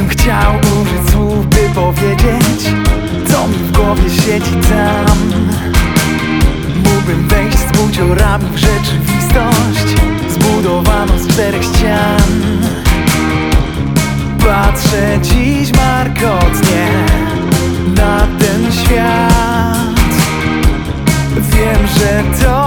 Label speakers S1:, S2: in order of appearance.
S1: Gdybym chciał użyć słów, by powiedzieć, co mi w głowie siedzi tam, mógłbym wejść z buciorami w rzeczywistość zbudowaną z 4 ścian. Patrzę dziś markotnie na ten świat. Wiem, że to